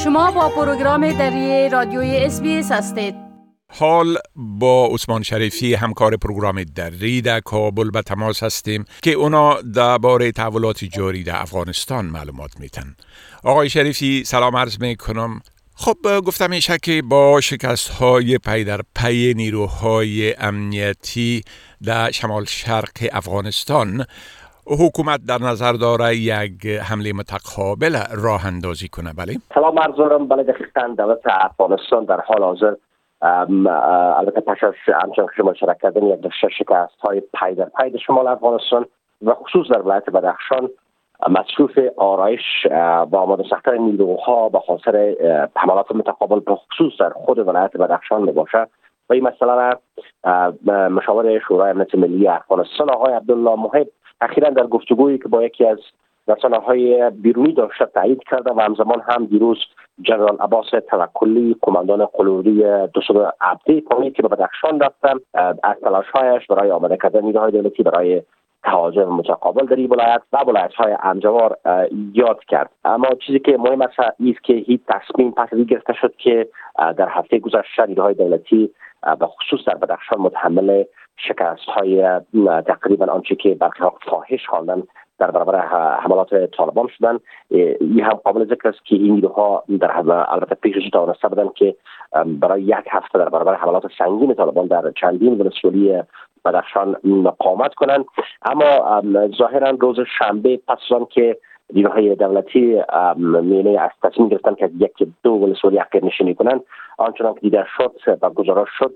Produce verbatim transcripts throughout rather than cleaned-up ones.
شما با پروگرام دری رادیوی اس بی اس هستید. حال با عثمان شریفی همکار پروگرام دری در کابل به تماس هستیم که اونا درباره تحولات جاری در افغانستان معلومات میتن. آقای شریفی سلام عرض میکنم. خب گفتم میشه که با شکست های پی در پی نیروهای امنیتی در شمال شرق افغانستان، حکومت در نظر داره یک حمله متقابل راه اندازی کنه. بله سلام عرض دارم. بله دقیقاً دولت افغانستان در حال حاضر البته پس از همچنان که شما اشاره کردن یک دسته شکست های پی در پی در شمال افغانستان و خصوص در ولایت بدخشان مصروف آرایش با آماده ساختن نیروها به خاطر حملات متقابل به خصوص در خود ولایت بدخشان می باشد و این مسئله را مشاور شورای امنیت ملی افغانستان آقای عبدالله محب اخیراً در گفتگویی که با یکی از رسانه‌های بیرونی داشته تایید کرده و همزمان هم دیروز جنرال عباس توکلی کماندان قلوری دوصد عبدی پانی که به بدخشان رفتن از تلاش‌هایش برای آماده کردن نیروهای دولتی برای تهاجم متقابل در این ولایت و ولایت‌های همجوار یاد کرد. اما چیزی که مهم است است که هیچ تصمیم پس از گرفته شد که در هفته گذشته نیروهای دولتی به خصوص در بدخشان متحمل شکست‌های تقریبا آنچه که برخی ها فاحش خواندن در برابر حملات طالبان شدن. این هم قابل ذکر است که این نیروها در البته پیشش توانسته بودند که برای یک هفته در برابر حملات سنگین طالبان در چندین ولسوالی بدخشان مقاومت کنند، اما ظاهرا روز شنبه پس از آن که نیروهای دولتی میانه از تصمیم گرفتن که یک دو ولسوالی عقب نشینی کنند، آنچنان که دیده شد و گزارش شد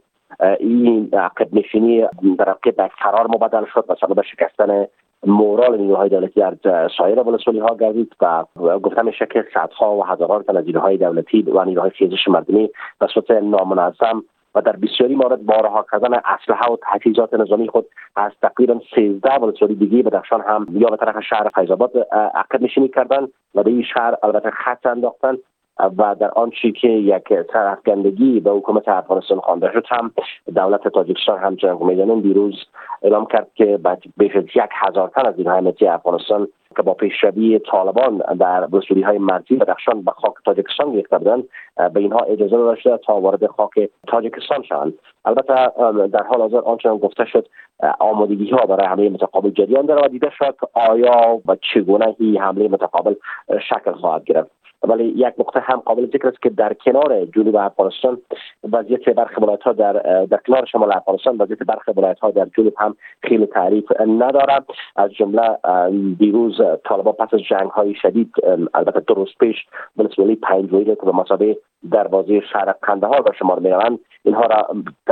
این عقب نشینی در عقب فرار مبدل شد و سبب شکستن مورال نیروهای دولتی از سایر ولسوالی ها گردید و گفته میشه که صدها و هزاران تن از نیروهای دولتی و نیروهای خیزش مردمی به صورت نامنظم و در بسیاری مورد با رها کردن اسلحه و تجهیزات نظامی خود از تقریبا سیزده ولسوالی دیگه بدخشان هم یا به طرف شهر فیض‌آباد عقب نشینی کردن و به این شهر البته خط انداختن و در آنچه که یک سرافکندگی به حکومت افغانستان خوانده شد هم دولت تاجیکستان همچنان که می‌دانیم دیروز اعلام کرد که بیش از یک هزار تن از نیروهای امنیتی افغانستان که با پیشروی طالبان در ولسوالی‌های مرزی بدخشان به خاک تاجیکستان گرفته بودند به اینها اجازه داده شده تا وارد خاک تاجیکستان شوند. البته در حال حاضر آنچنان گفته شد آمادگی‌ها برای حمله متقابل جریان دارد و دیده شد آیا و چگونه این حمله متقابل شکل خواهد گرفت. ولی یک نکته هم قابل ذکر است که در کنار جنوب افغانستان وضعیت برخی ولایت‌ها در در کنار شمال افغانستان وضعیت برخی ولایت‌ها در جنوب هم خیلی تعریف ندارد. از جمله دیروز طالبان پس از جنگ‌های شدید البته دو روز پیش ولسوالی پنج رویده که به مثابه دروازه شهر قندهار به شمار می‌روند اینها را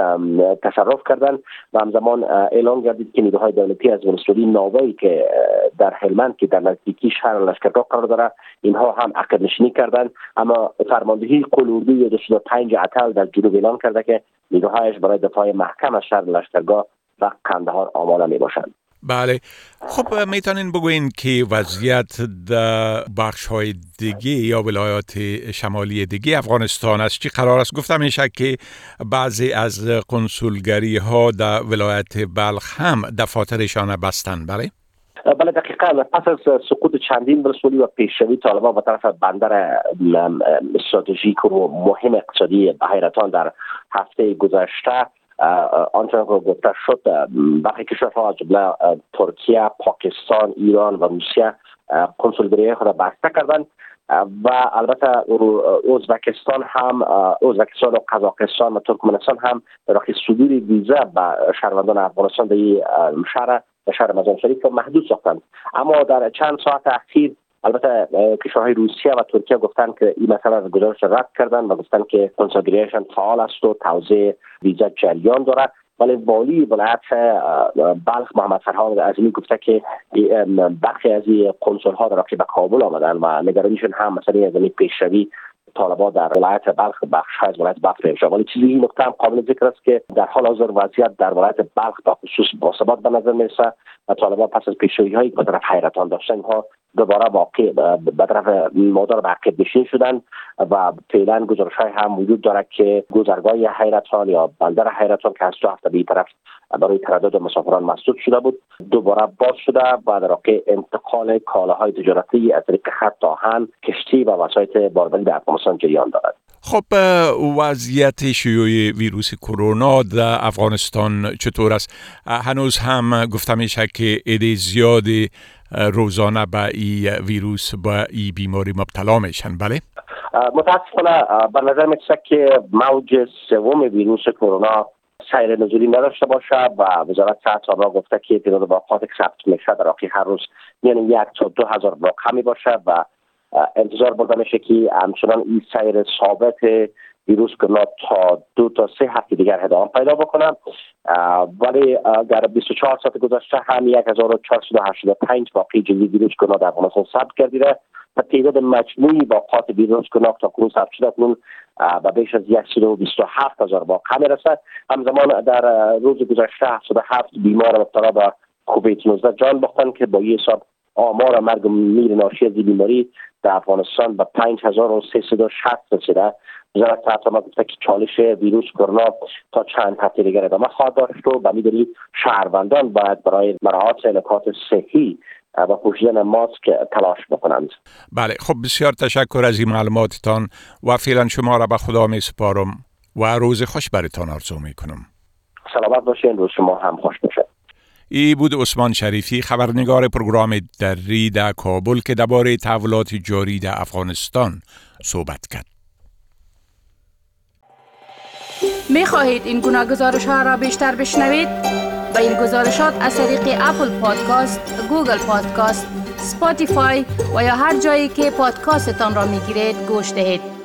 تصرف کردند و همزمان اعلام گردید که نیروهای دولتی از ولسوالی ناوی که در هلمند که در نزدیکی شهر لشکرگاه قرار دارد اینها هم عقب نشینی کردند، اما فرماندهی قلوری دوصد و پنج اتل در جنوب اعلام کرده که نیروهایش برای دفاع محکم از شهر لشکرگاه و قندهار آماده میباشند. بله، خب میتونین بگوین که وضعیت در بخش های دیگه یا ولایات شمالی دیگه افغانستان است چی قرار است؟ گفتم میشه که بعضی از قنسولگری ها در ولایت بلخ هم دفاترشان بستن. بله بله دقیقاً پس از سقوط چندین ولسوالی و پیشروی طالبان به طرف بندر استراتژیک و مهم اقتصادی بحیرتان در هفته گذشته آنچنان که گفته شد برخی کشورها از جمله ترکیه، پاکستان، ایران و روسیه کنسولگری خود بسته کردند و البته ازبکستان هم ازبکستان و قزاقستان و ترکمنستان هم راه صدور ویزا به شهروندان افغانستان در این شهر در شهر مزار شریف محدود ساختند. اما در چند ساعت اخیر البته کشورهای روسیه و ترکیه گفتند که این مسئله را گزارش رد کردن و گفتند که کنسولگریشان فعال است و توزیع ویزا جریان دارد. ولی والی ولایت بلخ محمد فرهاد عظیمی گفته که برخی از این کنسول ها در به کابل آمدن و نگرانیشون هم مثلا از پیشروی طالبان در ولایت بلخ بخش از ولایت بلخ میشه. ولی چیزی این نکته هم قابل ذکر است که در حال حاضر وضعیت در ولایت بلخ به خصوص باثبات به نظر میرسه و طالبان پس از پیشروی‌هایی که در حیرتان داشتن ها دوباره واقع به طرف مادر عقب نشین شدن و فعلا گزارش‌های هم وجود دارد که گذرگاه حیرتان یا بندر حیرتان که از دو هفته به طرف برای تردد مسافران مسدود شده بود دوباره باز شده و در واقع انتقال کالاهای تجارتی از طریق خط آهن، کشتی و وسایط باربری در افغانستان جریان دارد. خب وضعیت شیوع ویروس کرونا در افغانستان چطور است؟ هنوز هم گفته میشه که عده زیادی روزانه به این ویروس به این بیماری مبتلا میشن، بله؟ متاسفانه به نظر میرسه که موج سوم ویروس کرونا سیر نزولی نداشته باشه و وزارت صحت آنها گفته که تعداد واقعات که ثبت میشه در واقع هر روز یعنی یک تا دو هزار واقعه می باشه و انتظار برده میشه که همچنان این سیر ثابت ویروس کرونا تا دو تا سه هفته دیگر ادامه پیدا بکنه. ولی در بیست و چهار ساعت گذشته هم یک هزار و چهارصد و هشتاد و پنج واقعه جدی ویروس کرونا در افغانستان ثبت گردیده و تعداد مجموعی واقعات ویروس کرونا تا کنون ثبت شده کنون به بیش از صد و بیست و هفت هزار واقعه میرسد. همزمان در روز گذشته هفتاد و هفت بیمار مبتلا به کووید نوزده جان باختند که با این حساب آمار مرگ و میر ناشی از بیماری در افغانستان به پنج هزار و سیصد و شصت رسیده. وزارت صحت آمد گفته که چالش ویروس کرونا تا چند هفته دیگر ادامه خواهد داشت و به می‌دانی شهروندان باید برای مراعات نکات صحی و پوشیدن ماسک تلاش بکنند. بله، خب بسیار تشکر از این معلوماتتان و فعلا شما را به خدا می سپارم و روز خوش براتان آرزو می کنم. سلامت باشین، روز شما هم خوش باشه. ای بود عثمان شریفی، خبرنگار پروگرام دری در کابل که درباره تحولات جاری در افغانستان صحبت کرد. می خواهید این گناه گزارش ها را بیشتر بشنوید؟ با این گزارشات از طریق اپل پادکاست، گوگل پادکاست، سپاتیفای و یا هر جایی که پادکاستتان را می گیرید گوش دهید.